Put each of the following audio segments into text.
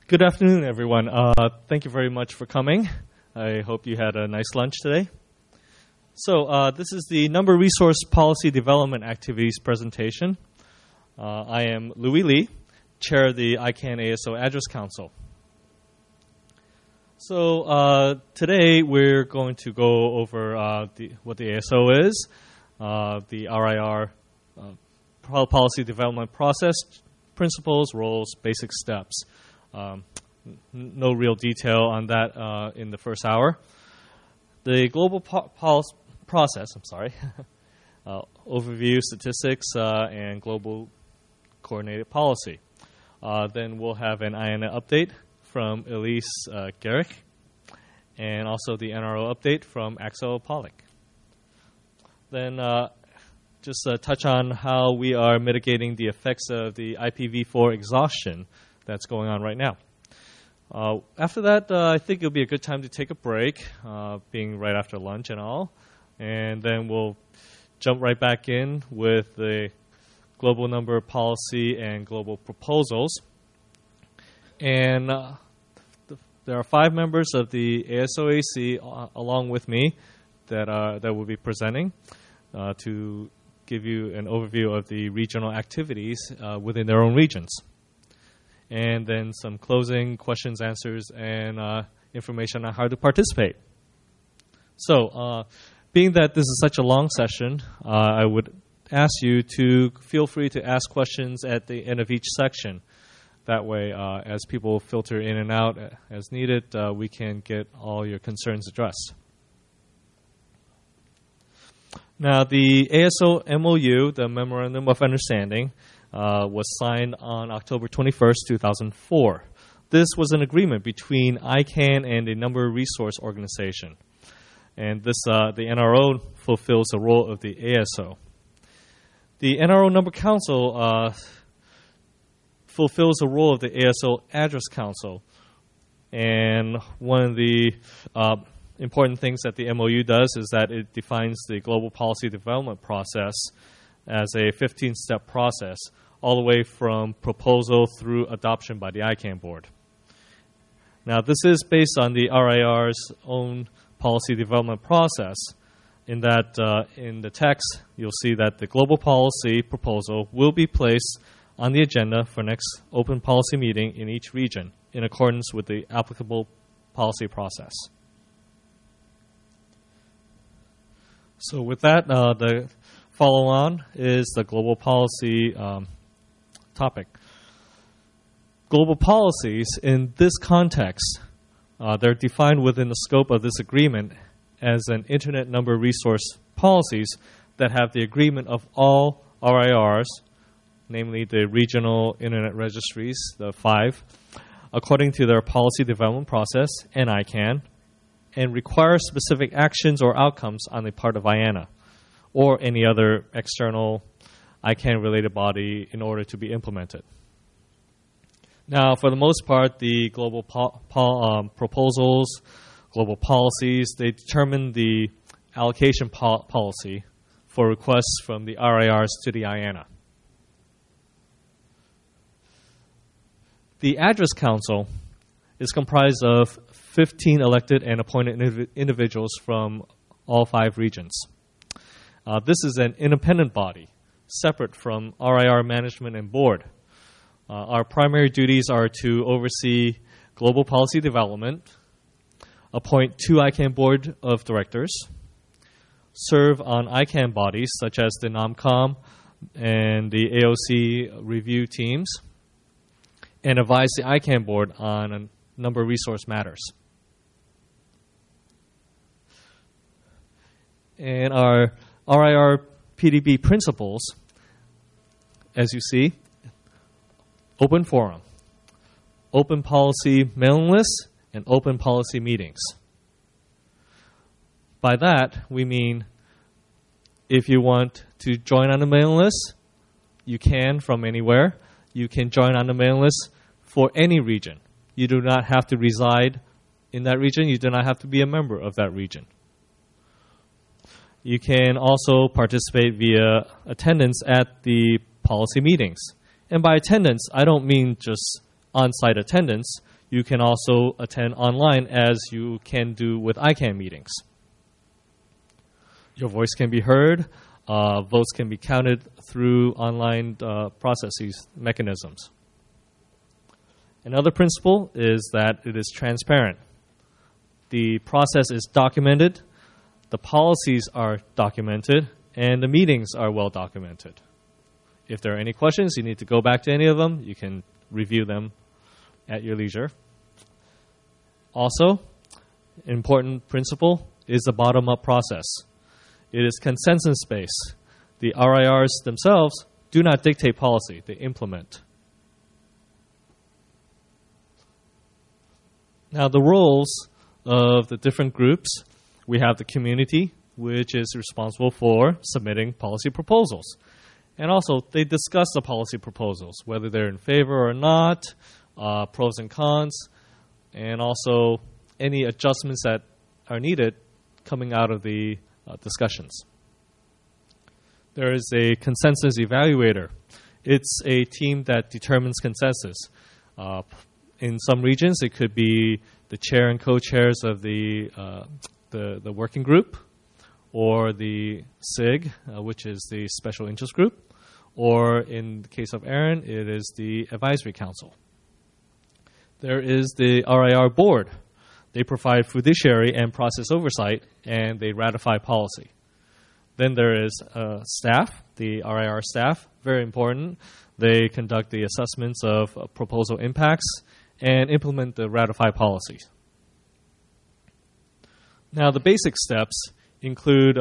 Good afternoon, everyone. Thank you very much for coming. I hope you had a nice lunch today. So this is the Number Resource Policy Development Activities presentation. I am Louis Lee, Chair of the ICANN ASO Address Council. So today we're going to go over what the ASO is, the RIR policy development process, principles, roles, basic steps. No real detail on that in the first hour. The global process, overview, statistics, and global coordinated policy. Then we'll have an IANA update from Elise Garrick, and also the NRO update from Axel Pollock. Then just touch on how we are mitigating the effects of the IPv4 exhaustion that's going on right now. After that, I think it'll be a good time to take a break, being right after lunch and all. And then we'll jump right back in with the global number policy and global proposals. And there are 5 members of the ASOAC along with me that will be presenting to give you an overview of the regional activities within their own regions. And then some closing questions, answers, and information on how to participate. So, being that this is such a long session, I would ask you to feel free to ask questions at the end of each section. That way, as people filter in and out as needed, we can get all your concerns addressed. Now, the ASO MOU, the Memorandum of Understanding, was signed on October 21st, 2004. This was an agreement between ICANN and a Number Resource Organization. And this, the NRO fulfills the role of the ASO. The NRO Number Council fulfills the role of the ASO Address Council. And one of the important things that the MOU does is that it defines the global policy development process as a 15-step process, all the way from proposal through adoption by the ICANN board. Now, this is based on the RIR's own policy development process, in that in the text, you'll see that the global policy proposal will be placed on the agenda for next open policy meeting in each region in accordance with the applicable policy process. So with that, the follow-on is the global policy topic. Global policies in this context, they're defined within the scope of this agreement as an Internet Number Resource policies that have the agreement of all RIRs, namely the regional Internet registries, the 5, according to their policy development process and ICANN, and require specific actions or outcomes on the part of IANA or any other external ICANN-related body in order to be implemented. Now, for the most part, the global proposals, global policies, they determine the allocation policy for requests from the RIRs to the IANA. The Address Council is comprised of 15 elected and appointed individuals from all 5 regions. This is an independent body, separate from RIR management and board. Our primary duties are to oversee global policy development, appoint 2 ICANN board of directors, serve on ICANN bodies such as the NOMCOM and the AOC review teams, and advise the ICANN board on a number of resource matters. And our RIR PDB principles, as you see, open forum, open policy mailing lists, and open policy meetings. By that, we mean if you want to join on the mailing list, you can from anywhere. You can join on the mailing list for any region. You do not have to reside in that region. You do not have to be a member of that region. You can also participate via attendance at the policy meetings. And by attendance, I don't mean just on-site attendance. you can also attend online as you can do with ICANN meetings. Your voice can be heard. Votes can be counted through online processes, mechanisms. Another principle is that it is transparent. The process is documented, the policies are documented, and the meetings are well documented. If there are any questions, you need to go back to any of them. You can review them at your leisure. Also, an important principle is the bottom-up process. It is consensus-based. The RIRs themselves do not dictate policy, they implement. Now, the roles of the different groups, we have the community, which is responsible for submitting policy proposals. And also, they discuss the policy proposals, whether they're in favor or not, pros and cons, and also any adjustments that are needed coming out of the discussions. There is a consensus evaluator. It's a team that determines consensus. In some regions, it could be the chair and co-chairs of the working group, or the SIG, which is the special interest group, or in the case of ARIN, it is the advisory council. There is the RIR board. They provide fiduciary and process oversight, and they ratify policy. Then there is staff, the RIR staff, very important. They conduct the assessments of proposal impacts and implement the ratified policies. Now, the basic steps include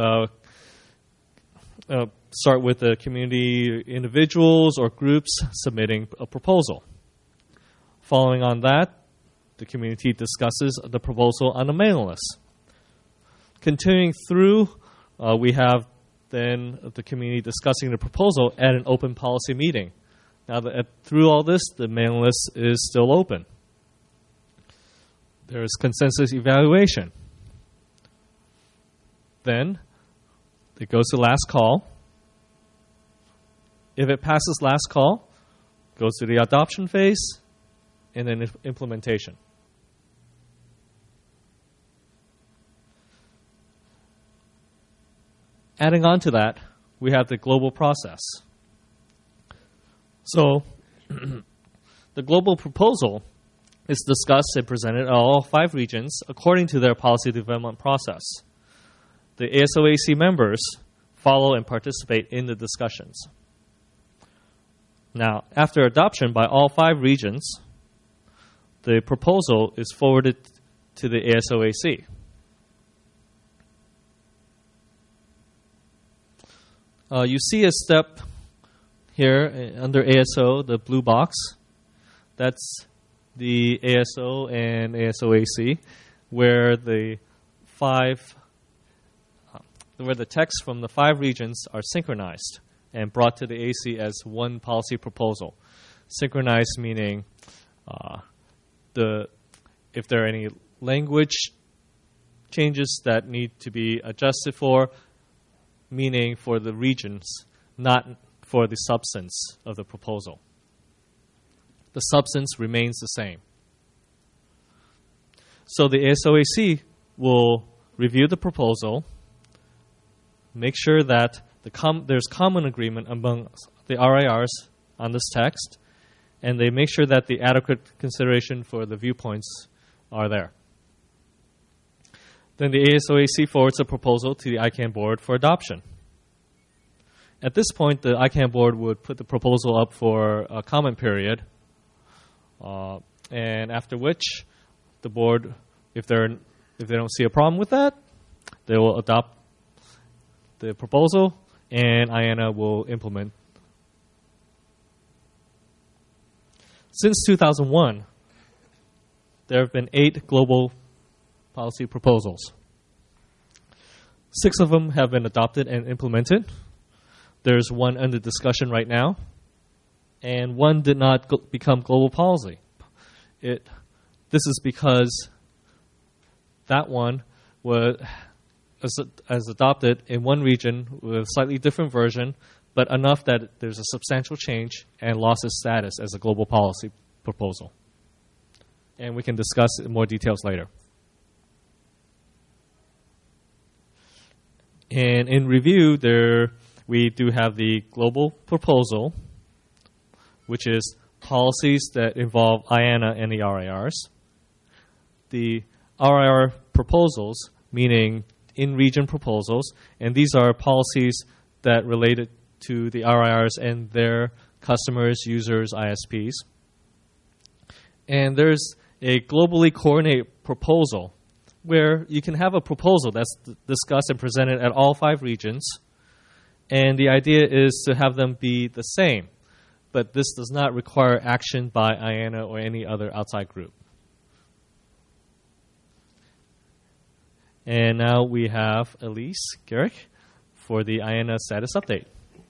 start with the community individuals or groups submitting a proposal. Following on that, the community discusses the proposal on the mailing list. Continuing through, we have then the community discussing the proposal at an open policy meeting. Now, through all this, the mailing list is still open. There is consensus evaluation. Then it goes to last call. If it passes last call, it goes to the adoption phase, and then implementation. Adding on to that, we have the global process. So, the global proposal is discussed and presented at all 5 regions according to their policy development process. The ASOAC members follow and participate in the discussions. Now, after adoption by all 5 regions, the proposal is forwarded to the ASOAC. You see a step here under ASO, the blue box. That's the ASO and ASOAC, where the text from the 5 regions are synchronized and brought to the AC as one policy proposal. Synchronized meaning if there are any language changes that need to be adjusted for, meaning for the regions, not for the substance of the proposal. The substance remains the same. So the ASOAC will review the proposal, make sure that there's common agreement among the RIRs on this text, and they make sure that the adequate consideration for the viewpoints are there. Then the ASOAC forwards the proposal to the ICANN board for adoption. At this point, the ICANN board would put the proposal up for a comment period, and after which the board, if they don't see a problem with that, they will adopt the proposal, and IANA will implement. Since 2001, there have been 8 global policy proposals. 6 of them have been adopted and implemented. There's 1 under discussion right now, and 1 did not become global policy. This is because that one was as adopted in one region with a slightly different version, but enough that there's a substantial change and lost its status as a global policy proposal. and we can discuss in more details later. And in review, we do have the global proposal, which is policies that involve IANA and the RIRs. The RIR proposals, meaning in-region proposals, and these are policies that related to the RIRs and their customers, users, ISPs. And there's a globally coordinated proposal where you can have a proposal that's discussed and presented at all 5 regions, and the idea is to have them be the same, but this does not require action by IANA or any other outside group. And now we have Elise Garrick for the IANA status update.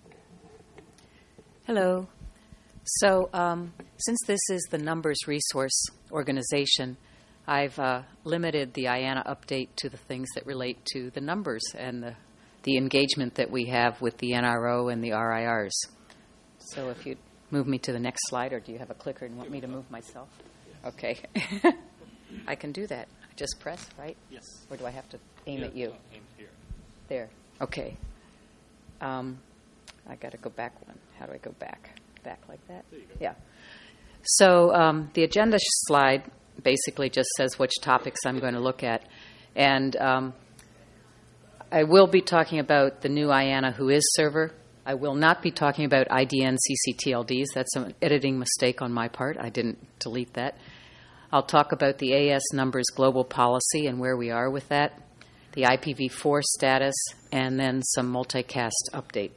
Hello. So since this is the Numbers Resource Organization, I've limited the IANA update to the things that relate to the numbers and the engagement that we have with the NRO and the RIRs. So if you'd move me to the next slide, or do you have a clicker and want me to move myself? Okay. I can do that. I just press, right? Yes. Or do I have to aim at you? Aim here. There. Okay. I got to go back one. How do I go back? Back like that? There you go. Yeah. So the agenda slide basically just says which topics I'm going to look at. And I will be talking about the new IANA Whois server. I will not be talking about IDN CCTLDs. That's an editing mistake on my part. I didn't delete that. I'll talk about the AS numbers global policy and where we are with that, the IPv4 status, and then some multicast update.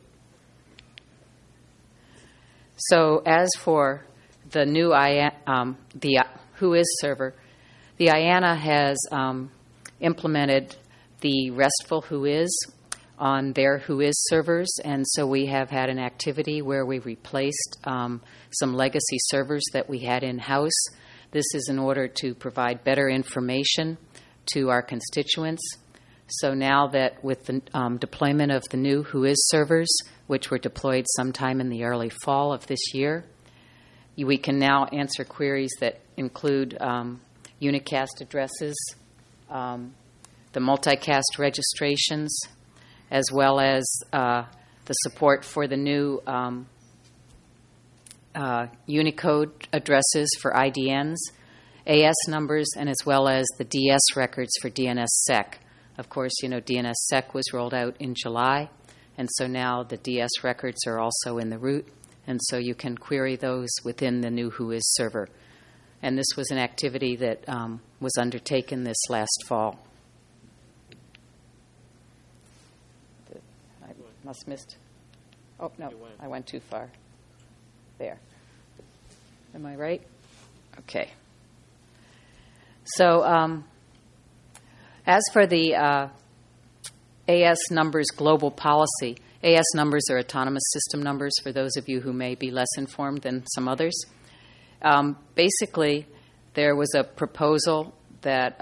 So as for the new the Whois server, the IANA has implemented the RESTful Whois on their Whois servers, and so we have had an activity where we replaced some legacy servers that we had in-house. This is in order to provide better information to our constituents. So now that with the deployment of the new Whois servers, which were deployed sometime in the early fall of this year, we can now answer queries that include unicast addresses, the multicast registrations, as well as the support for the new Unicode addresses for IDNs, AS numbers, and as well as the DS records for DNSSEC. Of course, you know, DNSSEC was rolled out in July, and so now the DS records are also in the root, and so you can query those within the new Whois server. And this was an activity that was undertaken this last fall. I must have missed. Oh, no, I went too far. There. Am I right? Okay. So as for the AS numbers global policy, AS numbers are autonomous system numbers for those of you who may be less informed than some others. Basically, there was a proposal that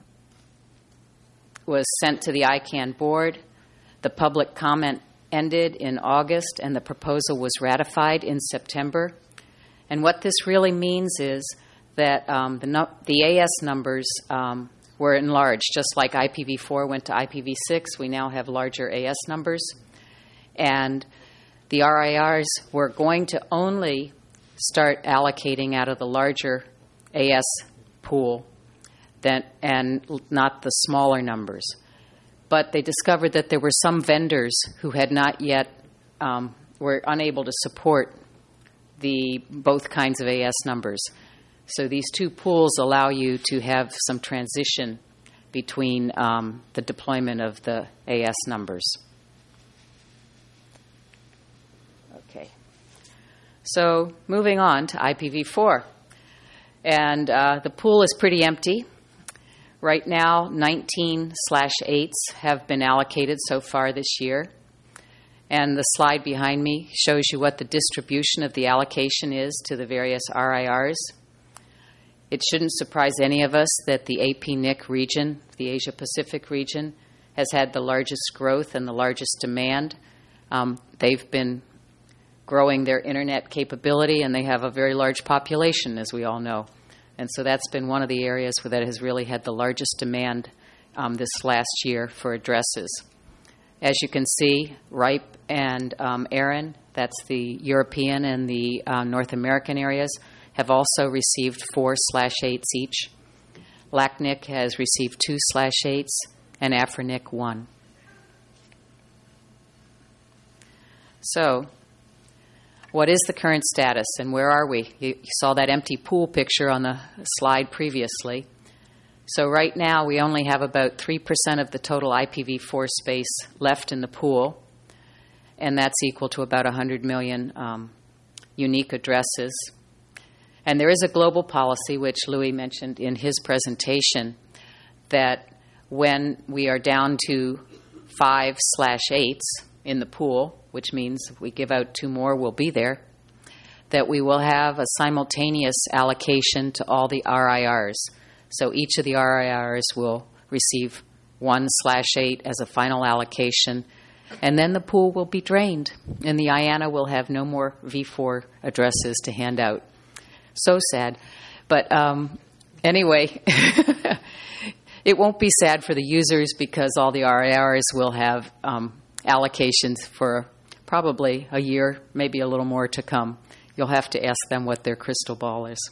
was sent to the ICANN board. The public comment ended in August, and the proposal was ratified in September. And what this really means is that the AS numbers were enlarged. Just like IPv4 went to IPv6, we now have larger AS numbers. And the RIRs were going to only start allocating out of the larger AS pool and not the smaller numbers. But they discovered that there were some vendors who had not yet were unable to support both kinds of AS numbers. So these two pools allow you to have some transition between the deployment of the AS numbers. Okay. So moving on to IPv4. And the pool is pretty empty. Right now, 19/8s have been allocated so far this year. And the slide behind me shows you what the distribution of the allocation is to the various RIRs. It shouldn't surprise any of us that the AP-NIC region, the Asia-Pacific region, has had the largest growth and the largest demand. They've been growing their internet capability, and they have a very large population, as we all know. And so that's been one of the areas that has really had the largest demand this last year for addresses. As you can see, RIPE and ARIN, that's the European and the North American areas, have also received 4/8s each. LACNIC has received 2/8s, and AFRINIC 1. So, what is the current status, and where are we? You saw that empty pool picture on the slide previously. So right now, we only have about 3% of the total IPv4 space left in the pool, and that's equal to about 100 million unique addresses. And there is a global policy, which Louis mentioned in his presentation, that when we are down to 5/8s in the pool, which means if we give out 2 more, we'll be there, that we will have a simultaneous allocation to all the RIRs. So each of the RIRs will receive 1/8 as a final allocation, and then the pool will be drained, and the IANA will have no more V4 addresses to hand out. So sad. But anyway, it won't be sad for the users because all the RIRs will have allocations for probably a year, maybe a little more to come. You'll have to ask them what their crystal ball is.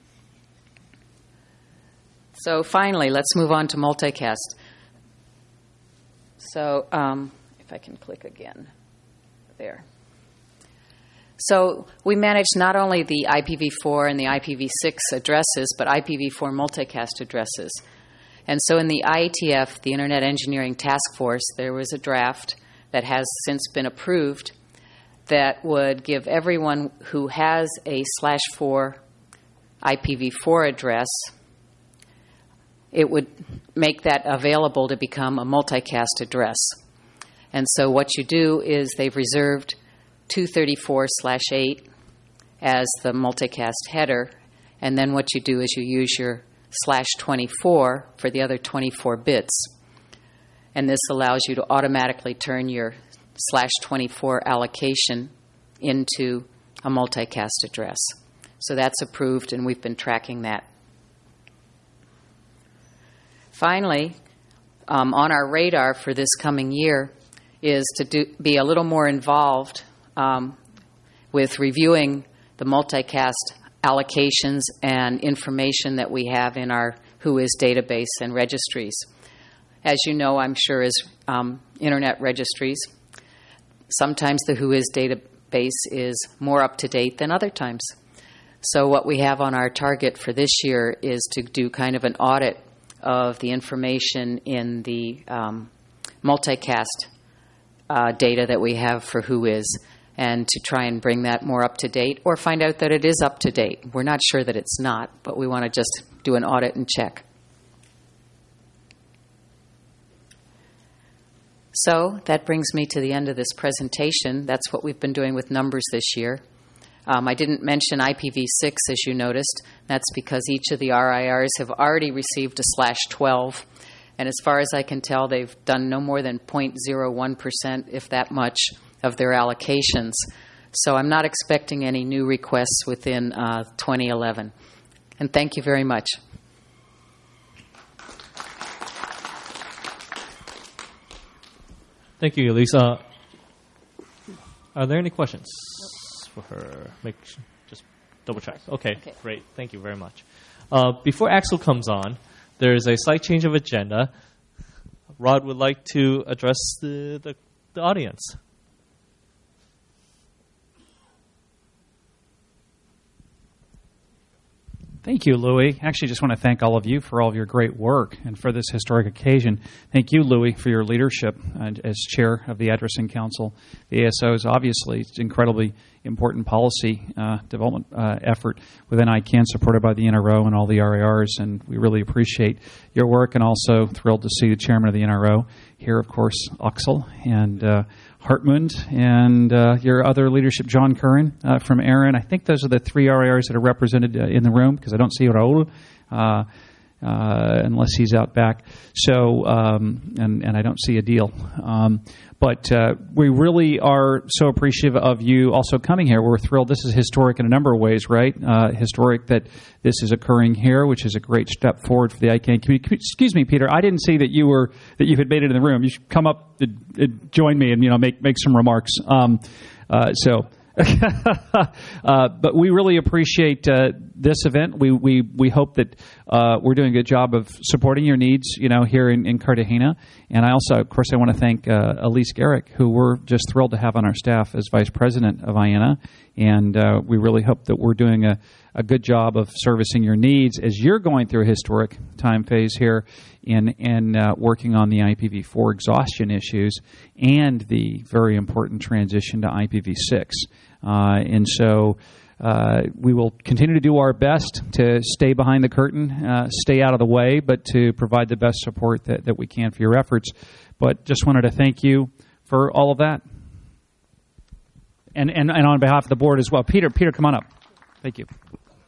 So finally, let's move on to multicast. So if I can click again. There. So we manage not only the IPv4 and the IPv6 addresses, but IPv4 multicast addresses. And so in the IETF, the Internet Engineering Task Force, there was a draft that has since been approved that would give everyone who has a /4 IPv4 address, it would make that available to become a multicast address. And so what you do is they've reserved 234/8 as the multicast header, and then what you do is you use your /24 for the other 24 bits. And this allows you to automatically turn your /24 allocation into a multicast address. So that's approved, and we've been tracking that. Finally, on our radar for this coming year is to be a little more involved with reviewing the multicast allocations and information that we have in our WHOIS database and registries. As you know, I'm sure, as Internet registries, sometimes the WHOIS database is more up to date than other times. So what we have on our target for this year is to do kind of an audit of the information in the multicast data that we have for WHOIS, and to try and bring that more up to date or find out that it is up to date. We're not sure that it's not, but we want to just do an audit and check. So that brings me to the end of this presentation. That's what we've been doing with numbers this year. I didn't mention IPv6, as you noticed. That's because each of the RIRs have already received a /12. And as far as I can tell, they've done no more than 0.01%, if that much, of their allocations. So I'm not expecting any new requests within 2011. And thank you very much. Thank you, Elisa. Are there any questions for her? Just double check. Okay, great. Thank you very much. Before Axel comes on, there is a slight change of agenda. Rod would like to address the audience. Thank you, Louis. Actually, just want to thank all of you for all of your great work and for this historic occasion. Thank you, Louis, for your leadership as chair of the Addressing Council. The ASO is obviously an incredibly important policy development effort within ICANN, supported by the NRO and all the RIRs, and we really appreciate your work, and also thrilled to see the chairman of the NRO here, of course, Axel, and Hartmut, and your other leadership, John Curran from ARIN. I think those are the 3 RIRs that are represented in the room, because I don't see Raul. unless he's out back. So, and I don't see a deal. But we really are so appreciative of you also coming here. We're thrilled. This is historic in a number of ways, right? Historic that this is occurring here, which is a great step forward for the ICANN community. Excuse me, Peter. I didn't see that you had made it in the room. You should come up and join me and make some remarks. But we really appreciate this event. We hope that we're doing a good job of supporting your needs, here in Cartagena. And I also, of course, I want to thank Elise Garrick, who we're just thrilled to have on our staff as Vice President of IANA. And we really hope that we're doing a good job of servicing your needs as you're going through a historic time phase here in working on the IPv4 exhaustion issues and the very important transition to IPv6. And so we will continue to do our best to stay behind the curtain, stay out of the way, but to provide the best support that we can for your efforts. But just wanted to thank you for all of that. And on behalf of the board as well. Peter, come on up. Thank you.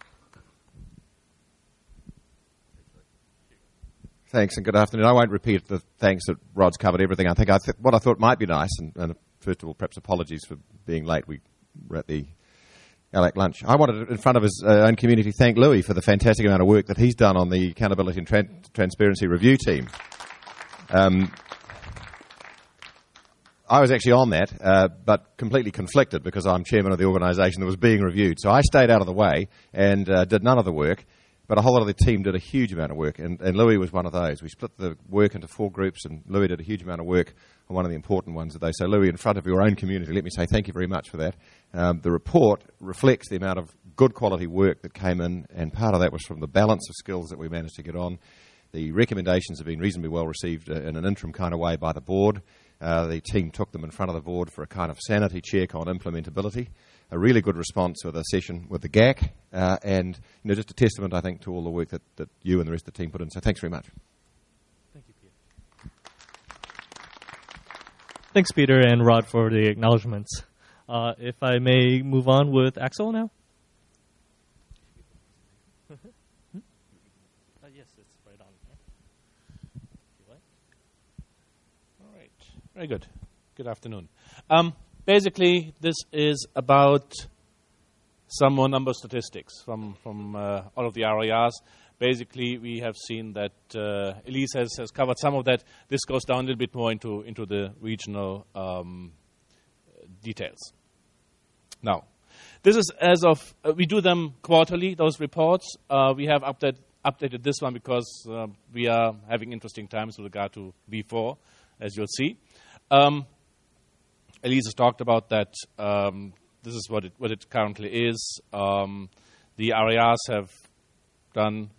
Thanks and good afternoon. I won't repeat the thanks that Rod's covered everything. I think what I thought might be nice, and first of all, perhaps apologies for being late. We were at the ALAC lunch. I wanted to, in front of his own community, thank Louis for the fantastic amount of work that he's done on the Accountability and Transparency Review team. I was actually on that, but completely conflicted because I'm chairman of the organisation that was being reviewed. So I stayed out of the way and did none of the work. But a whole lot of the team did a huge amount of work, and Louis was one of those. We split the work into 4 groups, and Louis did a huge amount of work on one of the important ones today. So, Louis, in front of your own community, let me say thank you very much for that. The report reflects the amount of good quality work that came in, and part of that was from the balance of skills that we managed to get on. The recommendations have been reasonably well received in an interim kind of way by the board. The team took them in front of the board for a kind of sanity check on implementability. A really good response with a session with the GAC, and just a testament, I think, to all the work that you and the rest of the team put in. So thanks very much. Thank you, Peter. Thanks, Peter and Rod, for the acknowledgments. If I may move on with Axel now. Yes, it's right on there. All right. Very good. Good afternoon. Basically, this is about some more number statistics from all of the RIRs. Basically, we have seen that Elise has covered some of that. This goes down a little bit more into the regional details. Now, this is as of, we do them quarterly, those reports. We have updated this one because we are having interesting times with regard to V4, as you'll see. Elise has talked about that. This is what it currently is. The RIRs have done.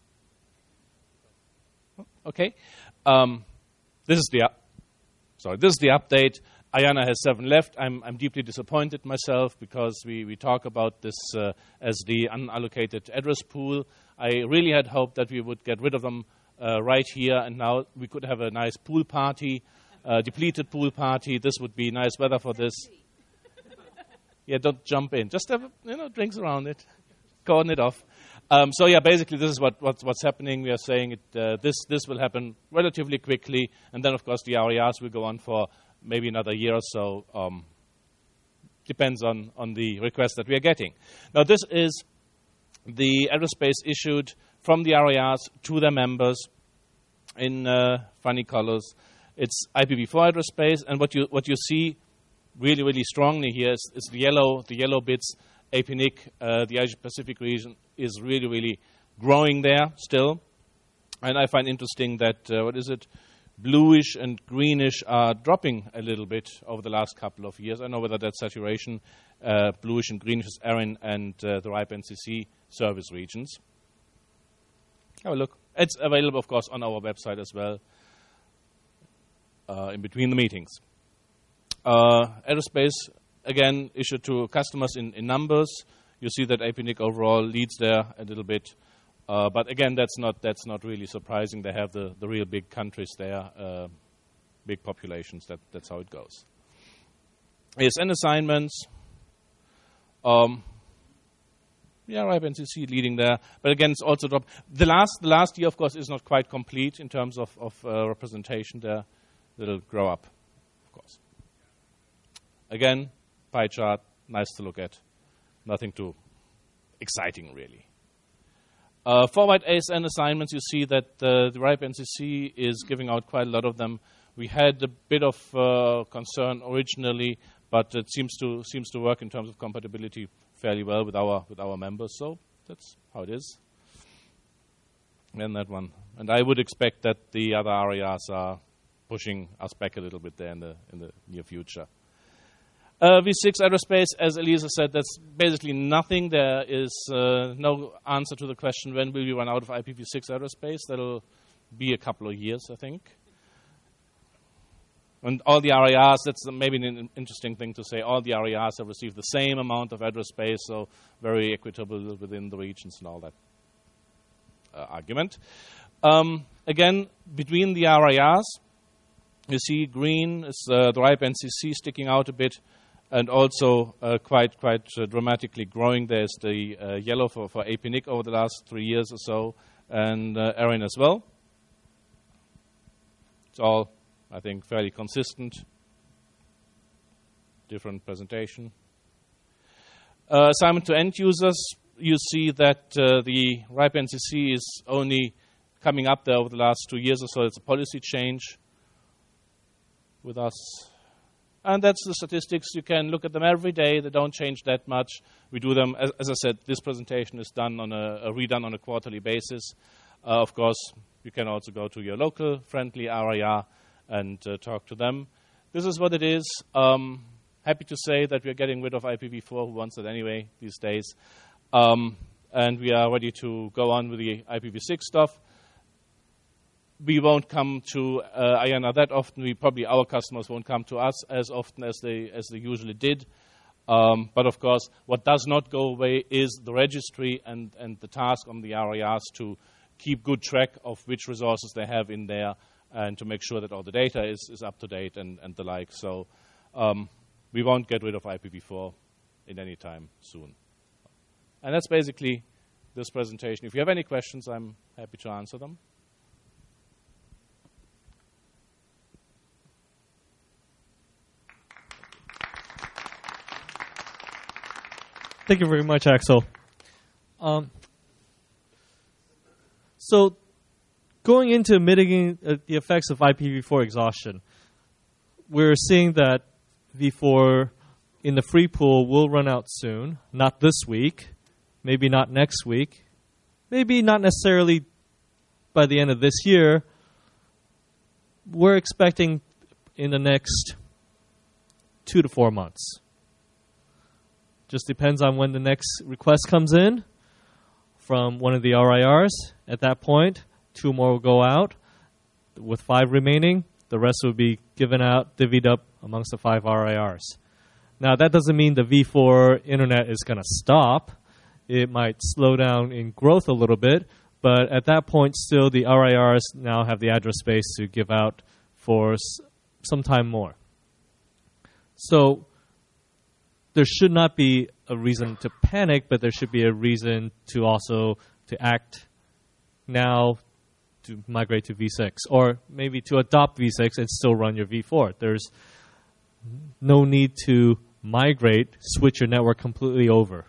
Okay. This is the update. IANA has 7 left. I'm deeply disappointed myself because we talk about this as the unallocated address pool. I really had hoped that we would get rid of them right here and now. We could have a nice pool party. Depleted pool party. This would be nice weather for this. Yeah, don't jump in. Just have drinks around it, cordon it off. So yeah, basically this is what's happening. We are saying this will happen relatively quickly, and then of course the RIRs will go on for maybe another year or so. Depends on the request that we are getting. Now this is the address space issued from the RIRs to their members in funny colors. It's IPv4 address space, and what you see really, really strongly here is the yellow bits. APNIC, the Asia Pacific region, is really, really growing there still. And I find interesting that, bluish and greenish are dropping a little bit over the last couple of years. I don't know whether that's saturation. Bluish and greenish is ARIN and the RIPE NCC service regions. Have a look. It's available, of course, on our website as well. In between the meetings. Address space, again, issued to customers in numbers. You see that APNIC overall leads there a little bit. But again, that's not really surprising. They have the real big countries there, big populations. That's how it goes. ASN assignments. Yeah, RIPE NCC leading there. But again, it's also dropped. The last year, of course, is not quite complete in terms of representation there. That'll grow up, of course. Again, pie chart, nice to look at. Nothing too exciting, really. Forward ASN assignments, you see that the RIPE NCC is giving out quite a lot of them. We had a bit of concern originally, but it seems to work in terms of compatibility fairly well with our members. So that's how it is. And that one. And I would expect that the other RARs are pushing us back a little bit there in the near future. V6 address-space, as Elisa said, that's basically nothing. There is no answer to the question, when will we run out of IPv6 address-space? That'll be a couple of years, I think. And all the RARs, that's maybe an interesting thing to say, all the RARs have received the same amount of address space, so very equitable within the regions and all that argument. Again, between the RARs, you see green is the RIPE NCC sticking out a bit, and also quite dramatically growing. There's the yellow for APNIC over the last 3 years or so, and ARIN as well. It's all, I think, fairly consistent. Different presentation. Assignment to end users, you see that the RIPE NCC is only coming up there over the last 2 years or so. It's a policy change with us. And that's the statistics. You can look at them every day. They don't change that much. We do them, as I said, this presentation is done on redone on a quarterly basis. Of course, you can also go to your local friendly RAR and talk to them. This is what it is. Happy to say that we're getting rid of IPv4, who wants it anyway these days. And we are ready to go on with the IPv6 stuff. We won't come to IANA that often. Our customers won't come to us as often as they usually did. But of course, what does not go away is the registry and the task on the RARs to keep good track of which resources they have in there and to make sure that all the data is up to date and the like. So we won't get rid of IPv4 in any time soon. And that's basically this presentation. If you have any questions, I'm happy to answer them. Thank you very much, Axel. So going into mitigating the effects of IPv4 exhaustion, we're seeing that v4 in the free pool will run out soon, not this week, maybe not next week, maybe not necessarily by the end of this year. We're expecting in the next 2 to 4 months. Just depends on when the next request comes in from one of the RIRs. At that point, 2 more will go out. With 5 remaining, the rest will be given out, divvied up amongst the 5 RIRs. Now, that doesn't mean the v4 internet is going to stop. It might slow down in growth a little bit, but at that point, still, the RIRs now have the address space to give out for some time more. So there should not be a reason to panic, but there should be a reason to also to act now to migrate to v6, or maybe to adopt v6 and still run your v4. There's no need to migrate, switch your network completely over.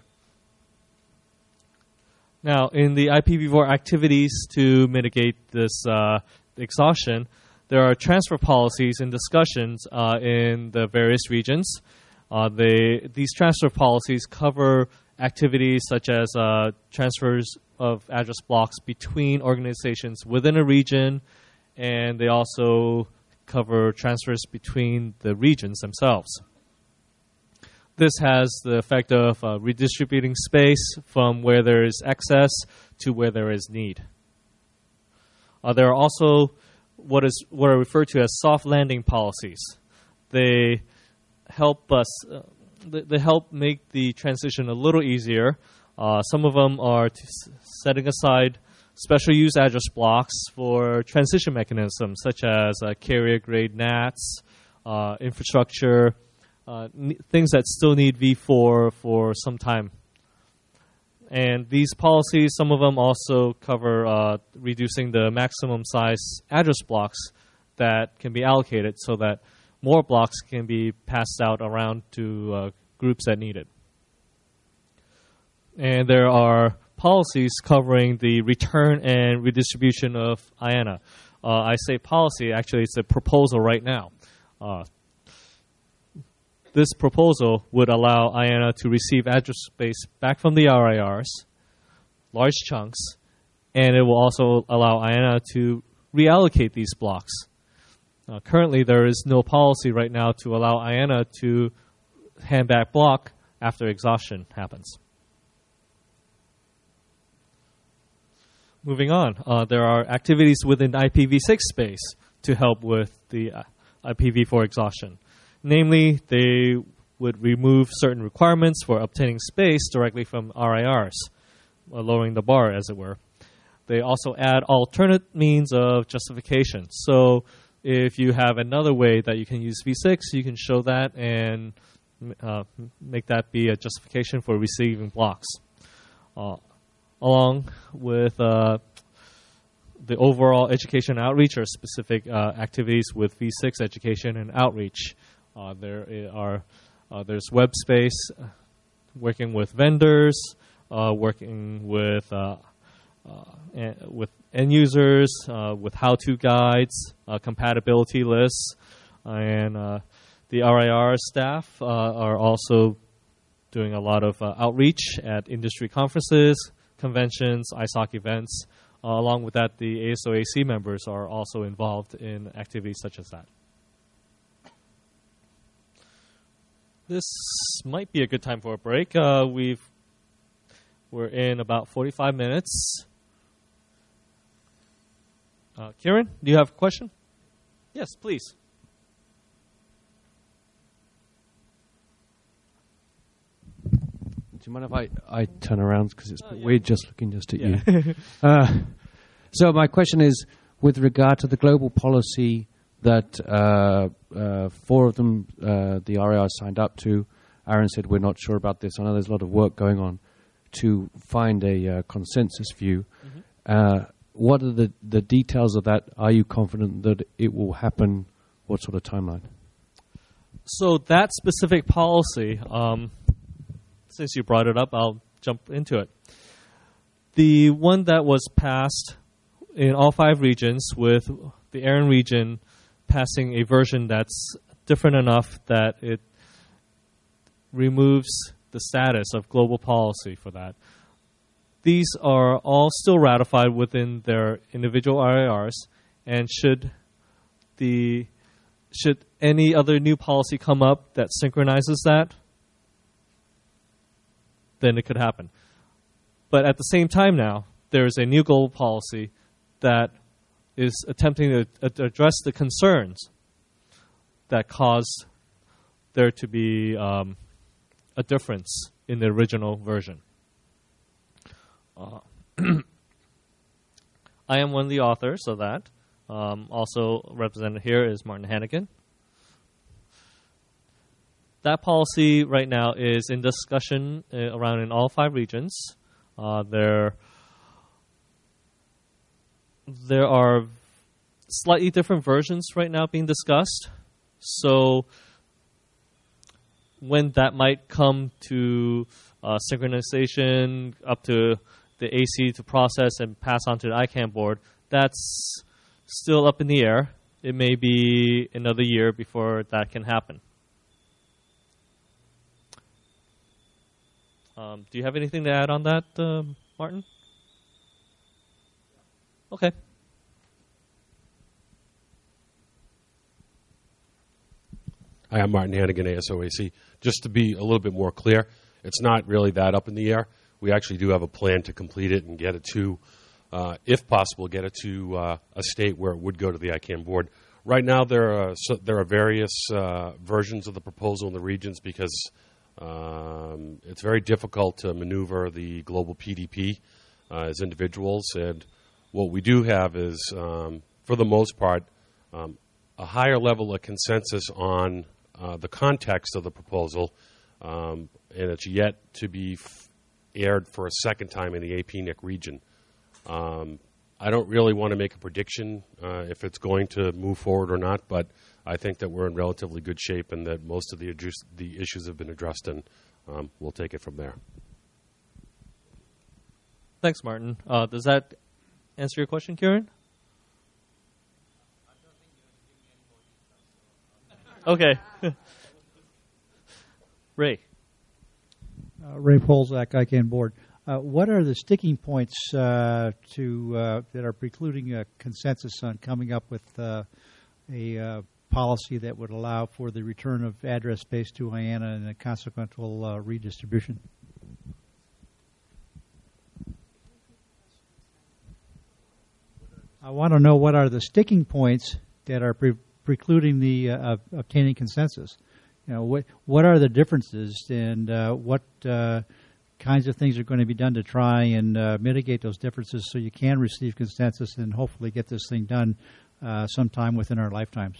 Now, in the IPv4 activities to mitigate this exhaustion, there are transfer policies and discussions in the various regions. These transfer policies cover activities such as transfers of address blocks between organizations within a region, and they also cover transfers between the regions themselves. This has the effect of redistributing space from where there is excess to where there is need. There are also what are referred to as soft landing policies. They help us. They help make the transition a little easier. Some of them are setting aside special use address blocks for transition mechanisms, such as carrier-grade NATs, infrastructure, things that still need v4 for some time. And these policies, some of them also cover reducing the maximum size address blocks that can be allocated so that more blocks can be passed out around to groups that need it. And there are policies covering the return and redistribution of IANA. I say policy, actually it's a proposal right now. This proposal would allow IANA to receive address space back from the RIRs, large chunks, and it will also allow IANA to reallocate these blocks. Currently, there is no policy right now to allow IANA to hand back block after exhaustion happens. Moving on, there are activities within IPv6 space to help with the IPv4 exhaustion. Namely, they would remove certain requirements for obtaining space directly from RIRs, lowering the bar, as it were. They also add alternate means of justification. So if you have another way that you can use V6, you can show that and make that be a justification for receiving blocks. Along with the overall education outreach or specific activities with V6 education and outreach. There's web space, working with vendors, working with end users, with how-to guides, compatibility lists, and the RIR staff are also doing a lot of outreach at industry conferences, conventions, ISOC events. Along with that, the ASOAC members are also involved in activities such as that. This might be a good time for a break. We're in about 45 minutes. Kieran, do you have a question? Yes, please. Do you mind if I turn around, because it's weird just looking just at you. So my question is, with regard to the global policy that 4 of them, the RIR signed up to, Aaron said we're not sure about this. I know there's a lot of work going on to find a consensus view. Mm-hmm. What are the details of that? Are you confident that it will happen? What sort of timeline? So that specific policy, since you brought it up, I'll jump into it. The one that was passed in all 5 regions, with the ARIN region passing a version that's different enough that it removes the status of global policy for that. These are all still ratified within their individual RIRs, and should any other new policy come up that synchronizes that, then it could happen. But at the same time now, there is a new global policy that is attempting to address the concerns that caused there to be a difference in the original version. I am one of the authors of that. Also represented here is Martin Hannigan. That policy right now is in discussion around in all 5 regions. There are slightly different versions right now being discussed. So when that might come to synchronization up to the AC to process and pass on to the ICANN board, that's still up in the air. It may be another year before that can happen. Do you have anything to add on that, Martin? Okay. Hi, I'm Martin Hannigan, ASOAC. Just to be a little bit more clear, it's not really that up in the air. We actually do have a plan to complete it and get it to, if possible, get it to a state where it would go to the ICANN board. Right now, there are various versions of the proposal in the regions because it's very difficult to maneuver the global PDP as individuals. And what we do have is, for the most part, a higher level of consensus on the context of the proposal, and it's yet to be aired for a second time in the APNIC region. I don't really want to make a prediction if it's going to move forward or not, but I think that we're in relatively good shape and that most of the issues have been addressed, and we'll take it from there. Thanks, Martin. Does that answer your question, Kieran? Okay. Ray. Ray Polzak, ICANN board. What are the sticking points that are precluding a consensus on coming up with a policy that would allow for the return of address space to IANA and a consequential redistribution? I want to know what are the sticking points that are precluding the obtaining consensus. You know, what are the differences, and what kinds of things are going to be done to try and mitigate those differences so you can receive consensus and hopefully get this thing done sometime within our lifetimes?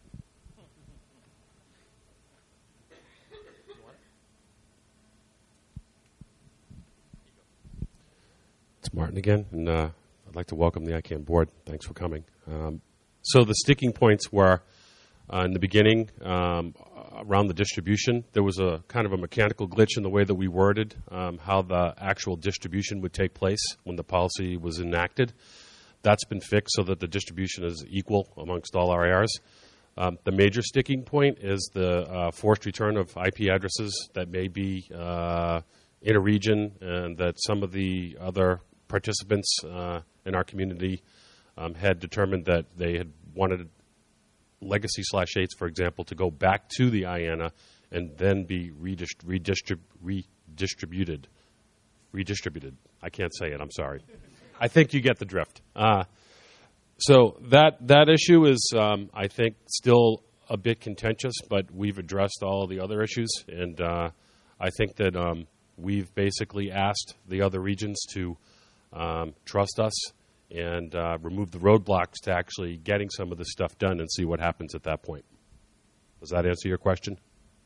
It's Martin again, and I'd like to welcome the ICANN board. Thanks for coming. So the sticking points were, in the beginning, around the distribution, there was a kind of a mechanical glitch in the way that we worded how the actual distribution would take place when the policy was enacted. That's been fixed so that the distribution is equal amongst all RIRs. The major sticking point is the forced return of IP addresses that may be in a region, and that some of the other participants in our community had determined that they had wanted legacy/8s, for example, to go back to the IANA and then be redistributed. I can't say it, I'm sorry. I think you get the drift. So that issue is, I think, still a bit contentious, but we've addressed all of the other issues, and I think that we've basically asked the other regions to trust us and remove the roadblocks to actually getting some of this stuff done and see what happens at that point. Does that answer your question?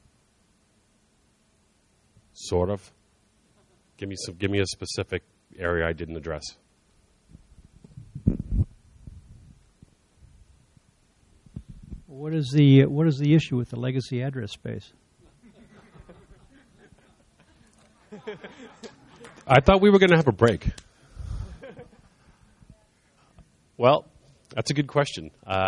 Sort of. Give me a specific area I didn't address. What is the issue with the legacy address space? I thought we were going to have a break. Well, that's a good question.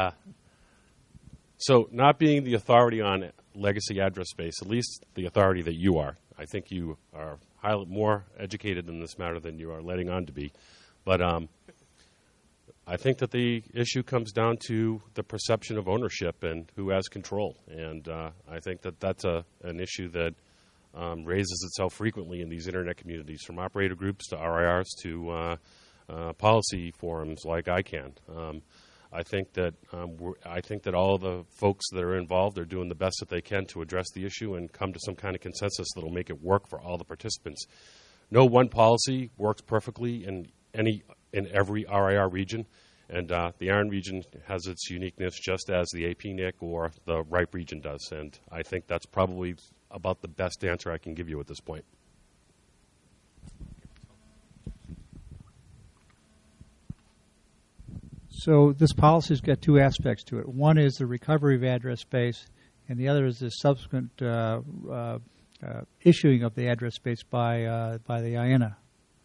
So not being the authority on legacy address space, at least the authority that you are, I think you are more educated in this matter than you are letting on to be. But I think that the issue comes down to the perception of ownership and who has control. And I think that that's an issue that raises itself frequently in these Internet communities, from operator groups to RIRs to policy forums like ICANN. I think that all the folks that are involved are doing the best that they can to address the issue and come to some kind of consensus that will make it work for all the participants. No one policy works perfectly in every RIR region, and the ARIN region has its uniqueness just as the APNIC or the RIPE region does, and I think that's probably about the best answer I can give you at this point. So this policy's got two aspects to it. One is the recovery of address space, and the other is the subsequent issuing of the address space by the IANA.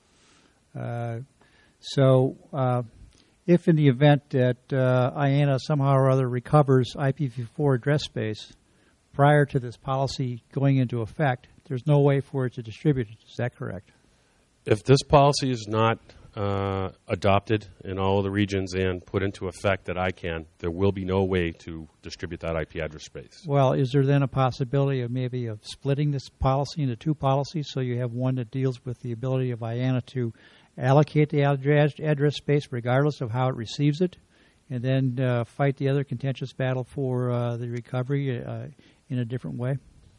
So if in the event that IANA somehow or other recovers IPv4 address space prior to this policy going into effect, there's no way for it to distribute it. Is that correct? If this policy is not adopted in all of the regions and put into effect at ICANN, there will be no way to distribute that IP address space. Well, is there then a possibility of maybe of splitting this policy into two policies, so you have one that deals with the ability of IANA to allocate the address space regardless of how it receives it, and then fight the other contentious battle for the recovery in a different way?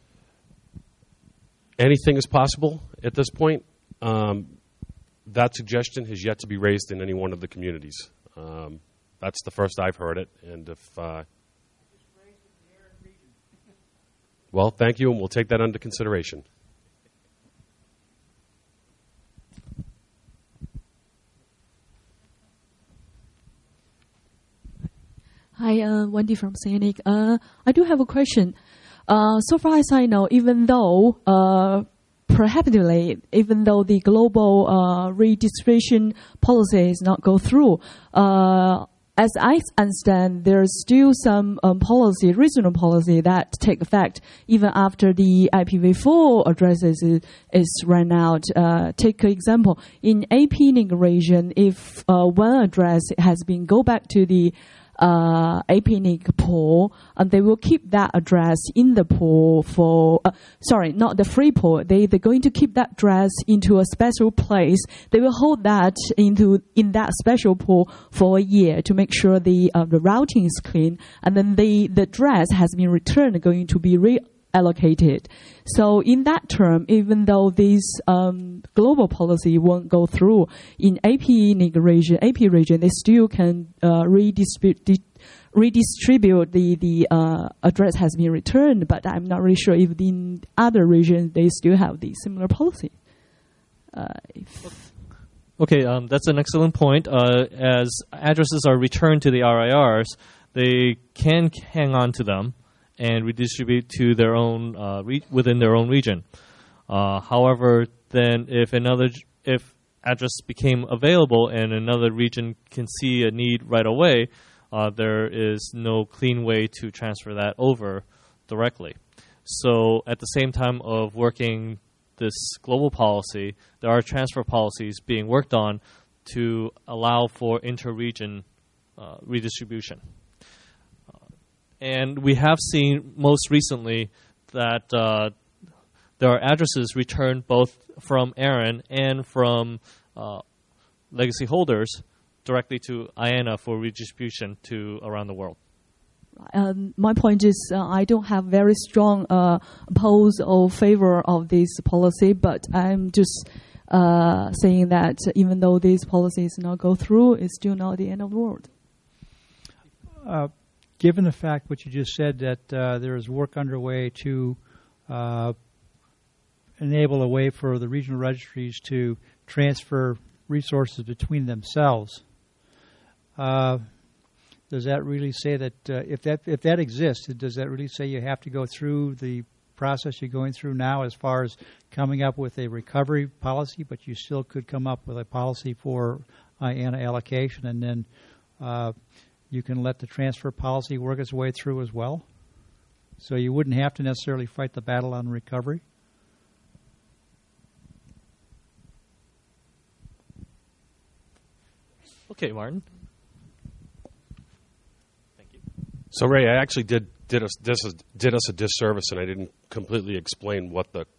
Anything is possible at this point. That suggestion has yet to be raised in any one of the communities. That's the first I've heard it. And if well, thank you, and we'll take that under consideration. Hi, Wendy from CNIC. I do have a question. So far as I know, even though prohibitively, even though the global redistribution policy is not go through, as I understand, there's still some policy, regional policy that take effect even after the IPv4 addresses is run out. Take an example. In APNIC region, if one address has been go back to the APNIC pool, and they will keep that address in the pool for, not the free pool. They're going to keep that address into a special place. They will hold that in that special pool for a year to make sure the routing is clean, and then the address has been returned, going to be reallocated. So in that term, even though this global policy won't go through, in AP region, they still can redistribute the address has been returned, but I'm not really sure if in other regions they still have the similar policy. Okay, that's an excellent point. As addresses are returned to the RIRs, they can hang on to them and redistribute to their own within their own region. However, then if address became available and another region can see a need right away, there is no clean way to transfer that over directly. So at the same time of working this global policy, there are transfer policies being worked on to allow for inter-region redistribution. And we have seen most recently that there are addresses returned both from ARIN and from legacy holders directly to IANA for redistribution to around the world. My point is I don't have very strong oppose or favor of this policy, but I'm just saying that even though these policies not go through, it's still not the end of the world. Given the fact what you just said that there is work underway to enable a way for the regional registries to transfer resources between themselves, does that really say that if that exists, does that really say you have to go through the process you're going through now as far as coming up with a recovery policy, but you still could come up with a policy for IANA allocation, and then you can let the transfer policy work its way through as well? So you wouldn't have to necessarily fight the battle on recovery? Okay, Martin. So Ray, I actually did us a disservice, and I didn't completely explain what the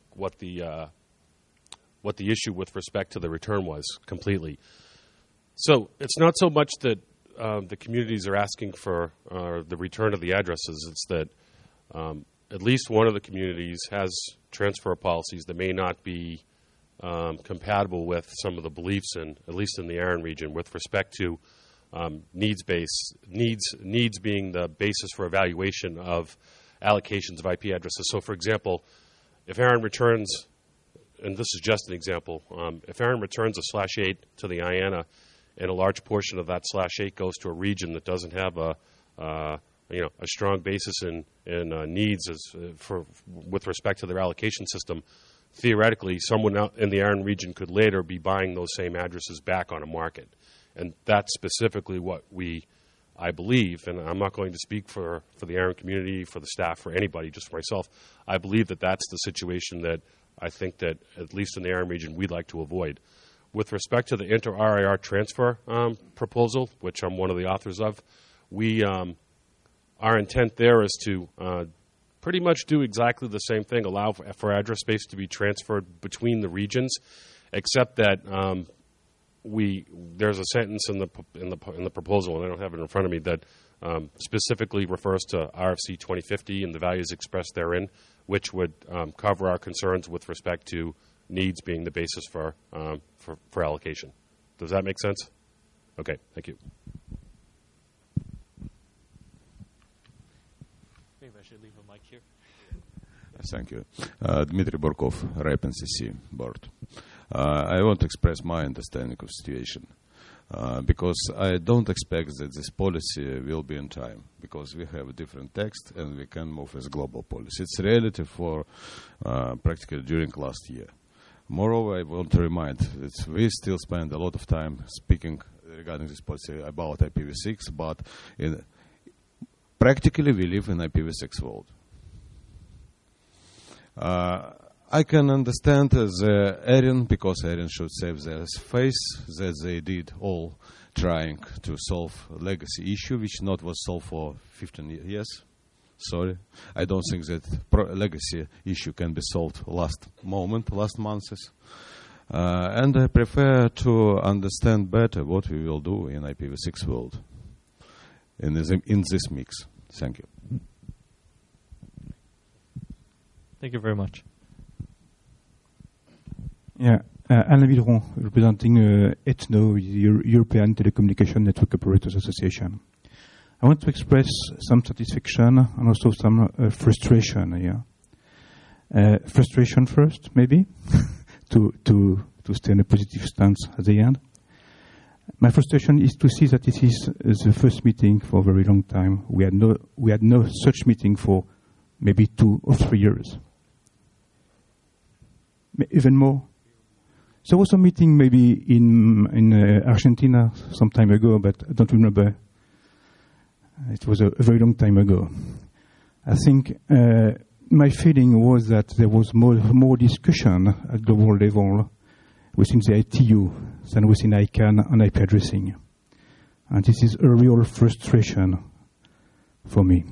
issue with respect to the return was completely. So it's not so much that the communities are asking for the return of the addresses. It's that at least one of the communities has transfer policies that may not be compatible with some of the beliefs at least in the ARIN region, with respect to needs being the basis for evaluation of allocations of IP addresses. So, for example, if ARIN returns, and this is just an example, if ARIN returns a /8 to the IANA, and a large portion of that /8 goes to a region that doesn't have a strong basis in needs with respect to their allocation system, theoretically, someone out in the ARIN region could later be buying those same addresses back on a market. And that's specifically what I believe, and I'm not going to speak for the ARIN community, for the staff, for anybody, just for myself. I believe that that's the situation that I think that, at least in the ARIN region, we'd like to avoid. With respect to the inter-RIR transfer proposal, which I'm one of the authors of, our intent there is to pretty much do exactly the same thing, allow for address space to be transferred between the regions, except that there's a sentence in the proposal, and I don't have it in front of me, that specifically refers to RFC 2050 and the values expressed therein, which would cover our concerns with respect to needs being the basis for allocation. Does that make sense? Okay, thank you. Maybe I should leave a mic here. Thank you. Dmitry Borkov, RIPE NCC board. I want to express my understanding of the situation. because I don't expect that this policy will be in time, because we have a different text and we can move as global policy. It's reality for practically during last year. Moreover, I want to remind that we still spend a lot of time speaking regarding this policy about IPv6, but practically we live in IPv6 world. I can understand the Arian, because Arian should save their face, that they did all trying to solve a legacy issue, which not was solved for 15 years. Sorry. I don't think that legacy issue can be solved last months. And I prefer to understand better what we will do in IPv6 world in this mix. Thank you. Thank you very much. Yeah, Alain Villeron, representing ETNO, the European Telecommunication Network Operators Association. I want to express some satisfaction and also some frustration here. Frustration first, maybe, to stay in a positive stance at the end. My frustration is to see that this is the first meeting for a very long time. We had no such meeting for maybe 2 or 3 years, even more. There was a meeting maybe in Argentina some time ago, but I don't remember. It was a very long time ago. I think my feeling was that there was more discussion at global level within the ITU than within ICANN and IP addressing. And this is a real frustration for me.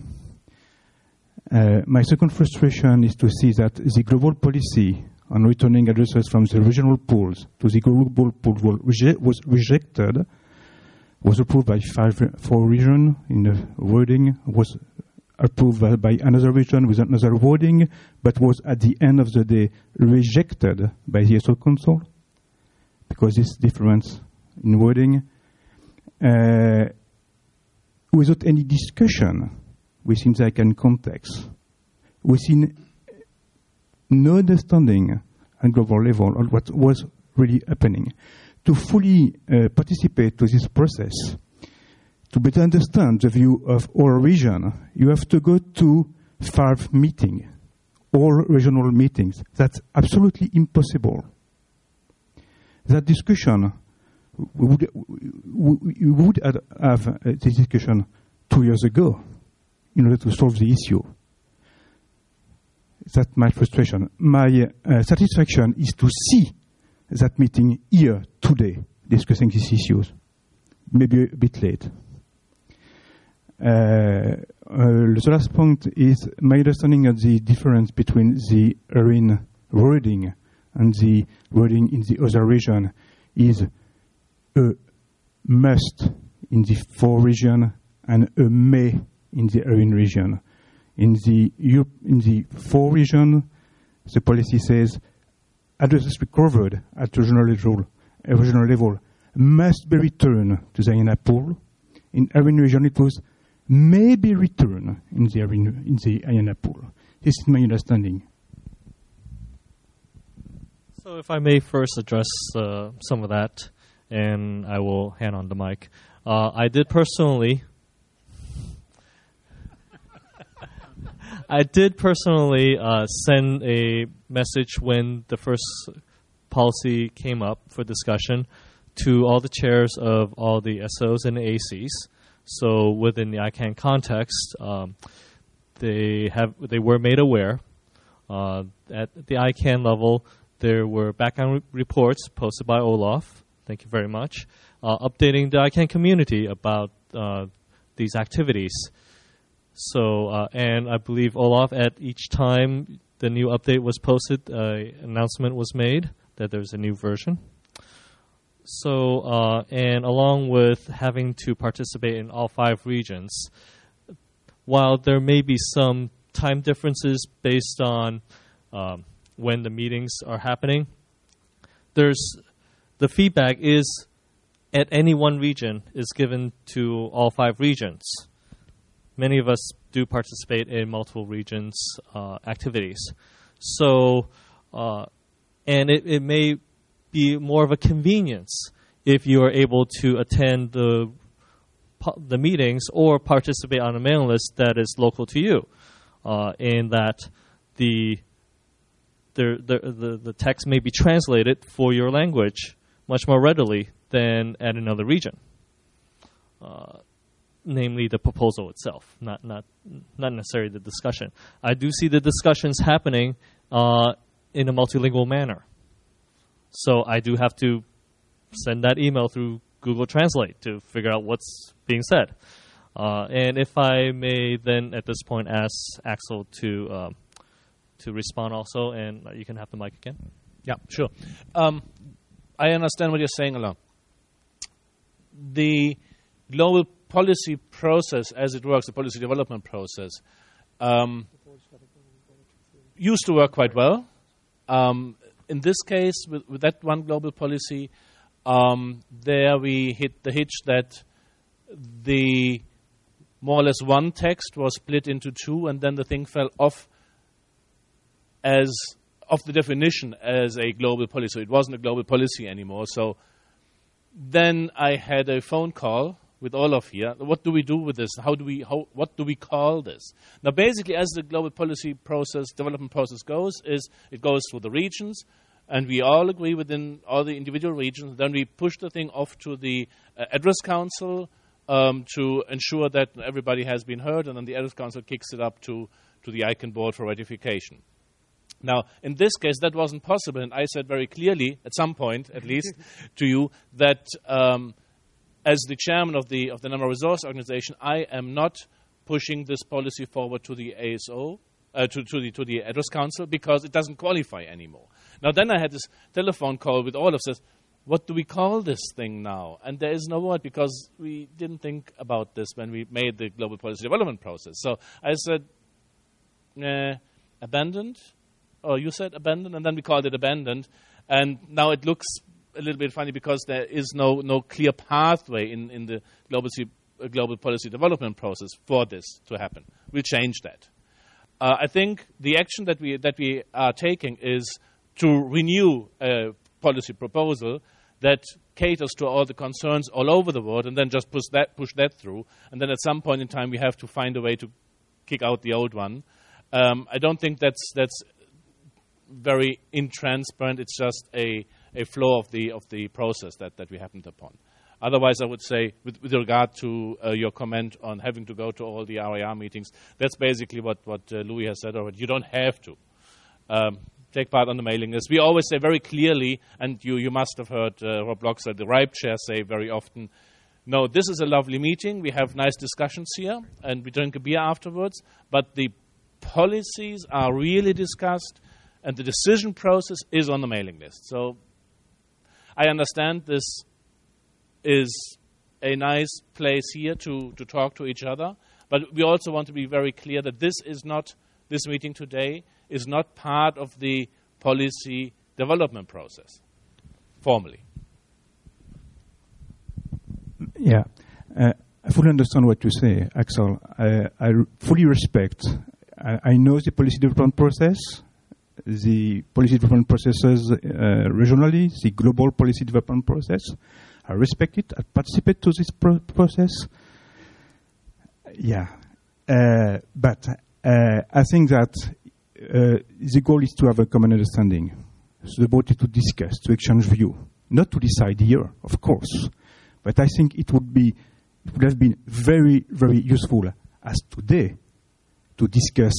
My second frustration is to see that the global policy on returning addresses from the regional pools to the global pool was rejected, was approved by 4 regions in the wording, was approved by another region with another wording, but was at the end of the day rejected by the ESO Council, because this difference in wording, without any discussion within the ICANN context, within no understanding at global level of what was really happening. To fully participate to this process, to better understand the view of our region, you have to go to 5 meetings, all regional meetings. That's absolutely impossible. That discussion, we would have this discussion 2 years ago in order to solve the issue. That's my frustration. My satisfaction is to see that meeting here today, discussing these issues. Maybe a bit late. The last point is my understanding of the difference between the ARIN wording and the wording in the other region is a must in the 4 region and a may in the ARIN region. In the 4 region, the policy says addresses recovered at regional level must be returned to the IANA pool. In ARIN region, it was may be returned in the IANA pool. This is my understanding. So if I may first address some of that, and I will hand on the mic. I did personally send a message when the first policy came up for discussion to all the chairs of all the SOs and the ACs. So within the ICANN context, they were made aware. At the ICANN level, there were background reports posted by Olaf. Thank you very much. Updating the ICANN community about these activities. So, and I believe Olaf, at each time the new update was posted, an announcement was made that there's a new version. So, and along with having to participate in all 5 regions, while there may be some time differences based on when the meetings are happening, the feedback is at any one region is given to all 5 regions. Many of us do participate in multiple regions' activities. So, and it may be more of a convenience if you are able to attend the meetings or participate on a mailing list that is local to you, in that the text may be translated for your language much more readily than at another region. Namely, the proposal itself, not necessarily the discussion. I do see the discussions happening in a multilingual manner, so I do have to send that email through Google Translate to figure out what's being said. And if I may then at this point ask Axel to respond also, and you can have the mic again. Yeah, sure. I understand what you're saying, Alain. The global policy process, as it works, the policy development process, used to work quite well. In this case, with that one global policy, there we hit the hitch that the more or less one text was split into two, and then the thing fell off of the definition as a global policy. It wasn't a global policy anymore. So then I had a phone call with Olaf here. What do we do with this? What do we call this? Now, basically, as the global policy process, development process goes, it goes through the regions, and we all agree within all the individual regions. Then we push the thing off to the Address Council to ensure that everybody has been heard, and then the Address Council kicks it up to the ICANN board for ratification. Now, in this case, that wasn't possible, and I said very clearly, at some point at least, to you, that as the chairman of the Number Resource Organization, I am not pushing this policy forward to the ASO, to the Address Council, because it doesn't qualify anymore. Now, then I had this telephone call with Olaf, says, what do we call this thing now? And there is no word, because we didn't think about this when we made the global policy development process. So I said, abandoned, or you said abandoned, and then we called it abandoned. And now it looks a little bit funny because there is no clear pathway in the global policy development process for this to happen. We'll change that. I think the action that we are taking is to renew a policy proposal that caters to all the concerns all over the world, and then just push that through. And then at some point in time, we have to find a way to kick out the old one. I don't think that's very intransparent. It's just a flaw of the process that we happened upon. Otherwise, I would say, with regard to your comment on having to go to all the RIR meetings, that's basically what Louis has said already. You don't have to take part on the mailing list. We always say very clearly, and you must have heard Rob Loxer, the RIPE chair, say very often, no, this is a lovely meeting. We have nice discussions here, and we drink a beer afterwards, but the policies are really discussed, and the decision process is on the mailing list. So I understand this is a nice place here to talk to each other, but we also want to be very clear that this meeting today is not part of the policy development process, formally. Yeah. I fully understand what you say, Axel. I fully respect. I know the policy development process, the policy development processes regionally, the global policy development process. I respect it. I participate to this process. Yeah. But I think that the goal is to have a common understanding. So the board is to discuss, to exchange view, not to decide here, of course. But I think it would have been very, very useful as today to discuss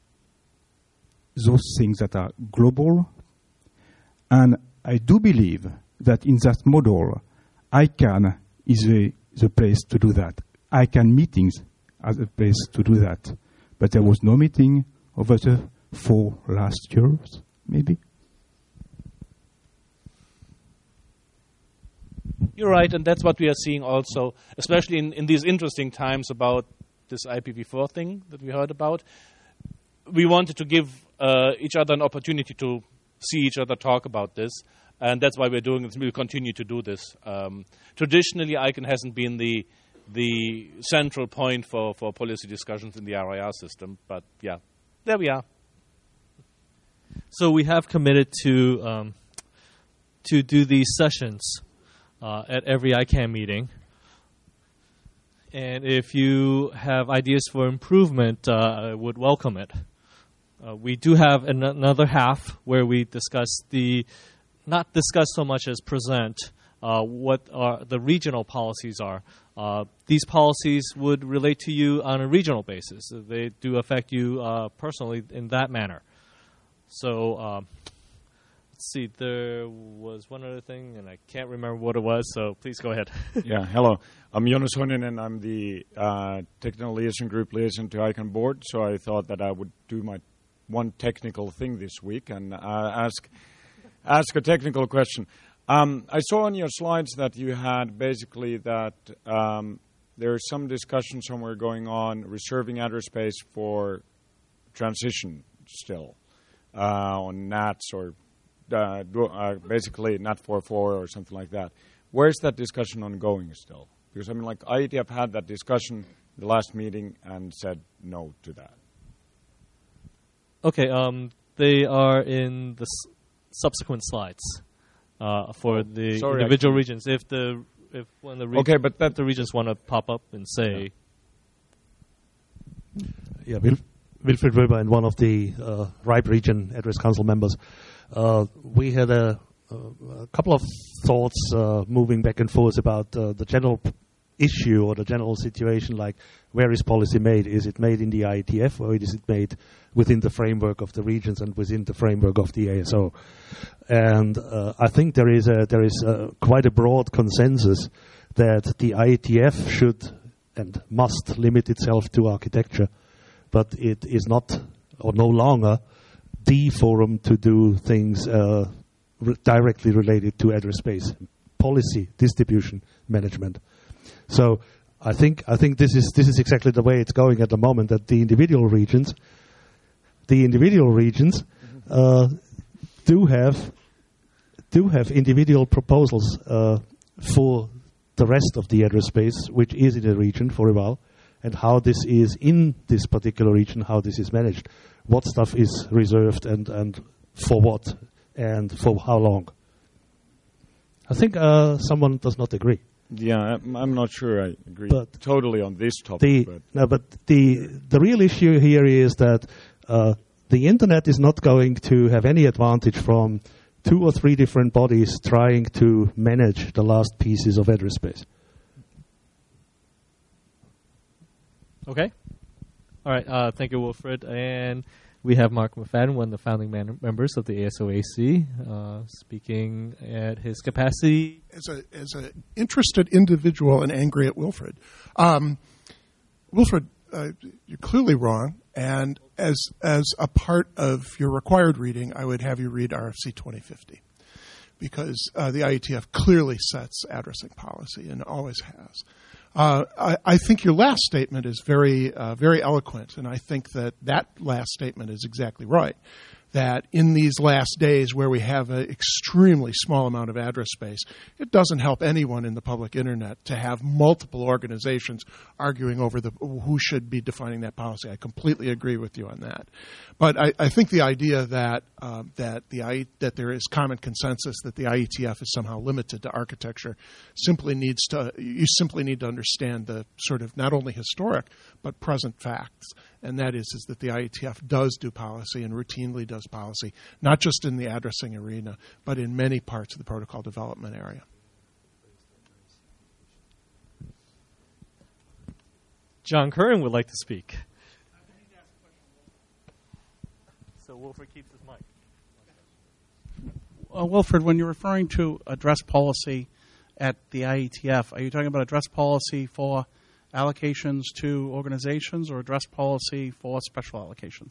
those things that are global. And I do believe that in that model, ICANN is the place to do that. ICANN meetings are the place to do that. But there was no meeting over the 4 last years, maybe. You're right, and that's what we are seeing also, especially in these interesting times about this IPv4 thing that we heard about. We wanted to give each other an opportunity to see each other talk about this, and that's why we're doing this. We'll continue to do this. Traditionally, ICANN hasn't been the central point for policy discussions in the RIR system, but yeah, there we are. So we have committed to do these sessions at every ICANN meeting. And if you have ideas for improvement, I would welcome it. We do have another half where we discuss not discuss so much as present what the regional policies are. These policies would relate to you on a regional basis. They do affect you personally in that manner. So let's see, there was one other thing, and I can't remember what it was, so please go ahead. Yeah, hello. I'm Jonas Honinen, and I'm the Technical Liaison Group Liaison to ICANN Board, so I thought that I would do my one technical thing this week and ask a technical question. I saw on your slides that you had basically that there is some discussion somewhere going on reserving address space for transition still on NATs or basically NAT 4.4 or something like that. Where's that discussion ongoing still? Because I mean, like IETF had that discussion the last meeting and said no to that. Okay, they are in the subsequent slides for the individual regions. If when the regions want to pop up and say, Wilfried Weber and one of the RIPE region Address Council members. We had a couple of thoughts moving back and forth about the general issue or the general situation, like where is policy made? Is it made in the IETF or is it made within the framework of the regions and within the framework of the ASO? And I think there is quite a broad consensus that the IETF should and must limit itself to architecture, but it is not or no longer the forum to do things directly related to address space policy, distribution, management. So I think this is exactly the way it's going at the moment. That the individual regions do have individual proposals for the rest of the address space, which is in the region for a while, and how this is in this particular region, how this is managed, what stuff is reserved and for what and for how long. I think someone does not agree. Yeah, I'm not sure I agree totally on this topic. But the real issue here is that the internet is not going to have any advantage from 2 or 3 different bodies trying to manage the last pieces of address space. Okay. All right. Thank you, Wilfried. And we have Mark McFadden, one of the founding members of the ASOAC, speaking at his capacity. As an interested individual and angry at Wilfried. Wilfried, you're clearly wrong. And as a part of your required reading, I would have you read RFC 2050. Because the IETF clearly sets addressing policy and always has. I think your last statement is very eloquent, and I think that last statement is exactly right. That in these last days where we have an extremely small amount of address space, it doesn't help anyone in the public internet to have multiple organizations arguing over who should be defining that policy. I completely agree with you on that. But I think the idea that there is common consensus that the IETF is somehow limited to architecture you simply need to understand the sort of not only historic but present facts. And that is that the IETF does do policy and routinely does policy, not just in the addressing arena, but in many parts of the protocol development area. John Curran would like to speak. So Wilfried keeps his mic. Wilfried, when you're referring to address policy at the IETF, are you talking about address policy for allocations to organizations or address policy for special allocations?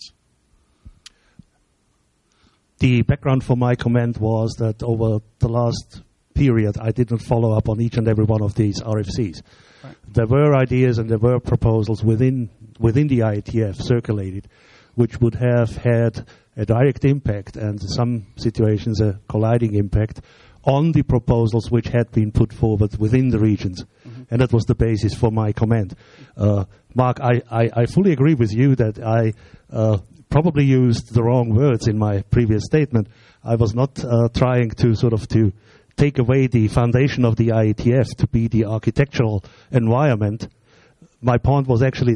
The background for my comment was that over the last period, I didn't follow up on each and every one of these RFCs. Right. There were ideas and there were proposals within the IETF circulated, which would have had a direct impact and in some situations a colliding impact on the proposals which had been put forward within the regions. Mm-hmm. And that was the basis for my comment. Mark, I fully agree with you that I probably used the wrong words in my previous statement. I was not trying to sort of to take away the foundation of the IETF to be the architectural environment. My point was actually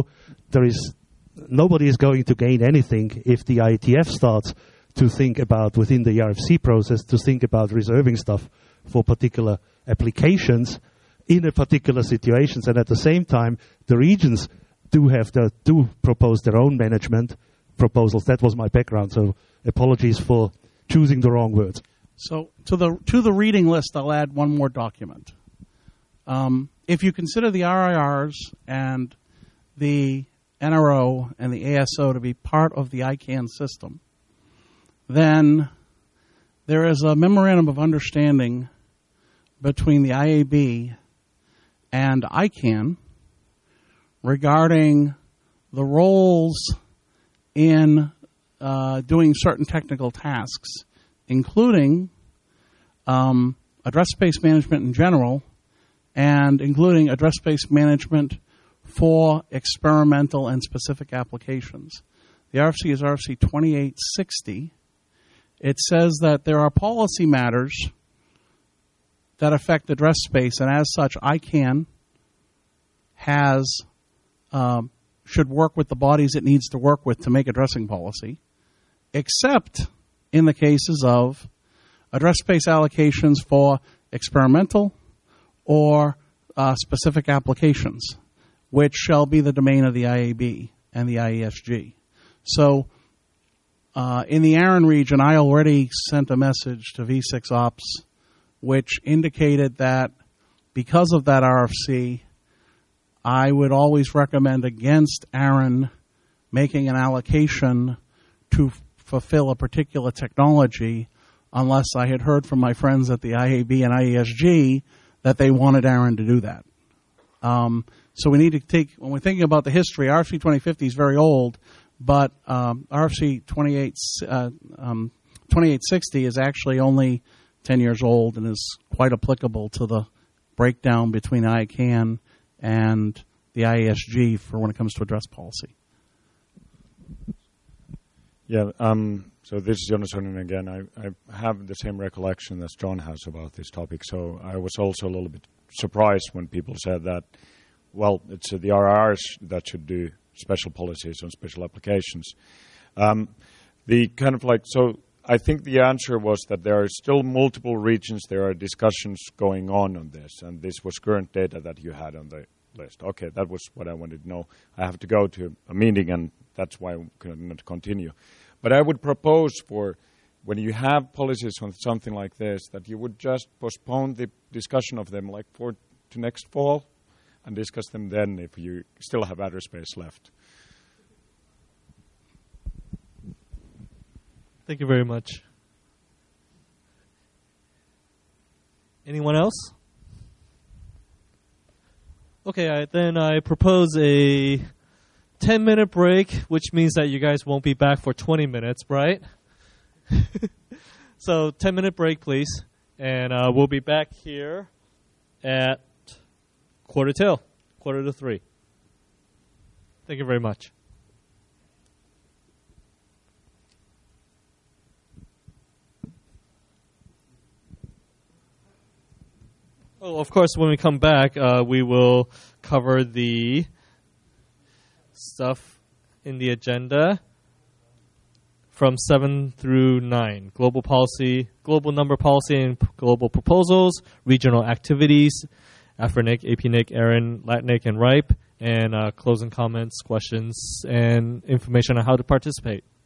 nobody is going to gain anything if the IETF starts to think about, within the RFC process, to think about reserving stuff for particular applications in a particular situations. And at the same time, the regions do propose their own management proposals. That was my background. So apologies for choosing the wrong words. So to the reading list, I'll add one more document. If you consider the RIRs and the NRO and the ASO to be part of the ICANN system, then there is a memorandum of understanding between the IAB and ICANN regarding the roles in doing certain technical tasks, including address space management in general, and including address space management for experimental and specific applications. The RFC is RFC 2860. It says that there are policy matters that affect address space, and as such, ICANN should work with the bodies it needs to work with to make addressing policy, except in the cases of address space allocations for experimental or specific applications, which shall be the domain of the IAB and the IESG. So in the ARIN region, I already sent a message to V6 Ops which indicated that because of that RFC, I would always recommend against ARIN making an allocation to fulfill a particular technology unless I had heard from my friends at the IAB and IESG that they wanted ARIN to do that. So we need to take, when we're thinking about the history, RFC 2050 is very old, but RFC 2860 is actually only 10 years old and is quite applicable to the breakdown between ICANN and the IESG for when it comes to address policy. Yeah, so this is Jonas Honen again. I have the same recollection as John has about this topic, so I was also a little bit surprised when people said that, well, it's the RRs that should do special policies on special applications. I think the answer was that there are still multiple regions, there are discussions going on this, and this was current data that you had on the list. Okay, that was what I wanted to know. I have to go to a meeting, and that's why I couldn't continue. But I would propose for when you have policies on something like this, that you would just postpone the discussion of them to next fall and discuss them then if you still have address space left. Thank you very much. Anyone else? Okay, then I propose a 10-minute break, which means that you guys won't be back for 20 minutes, right? So 10-minute break, please. And we'll be back here at 2:45. Thank you very much. Oh, of course, when we come back, we will cover the stuff in the agenda from 7 through 9. Global policy, global number policy and global proposals, regional activities, AFRINIC, APNIC, ARIN, LATNIC, and RIPE, and closing comments, questions, and information on how to participate.